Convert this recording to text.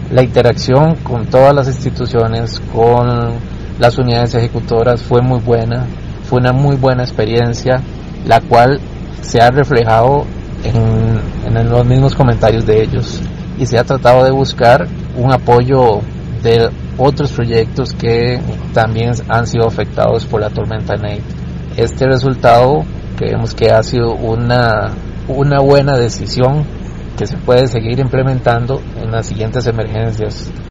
La interacción con todas las instituciones, con las unidades ejecutoras fue muy buena, fue una muy buena experiencia, la cual se ha reflejado en los mismos comentarios de ellos, y se ha tratado de buscar un apoyo de otros proyectos que también han sido afectados por la tormenta Nate. Este resultado creemos que ha sido una buena decisión que se puede seguir implementando en las siguientes emergencias.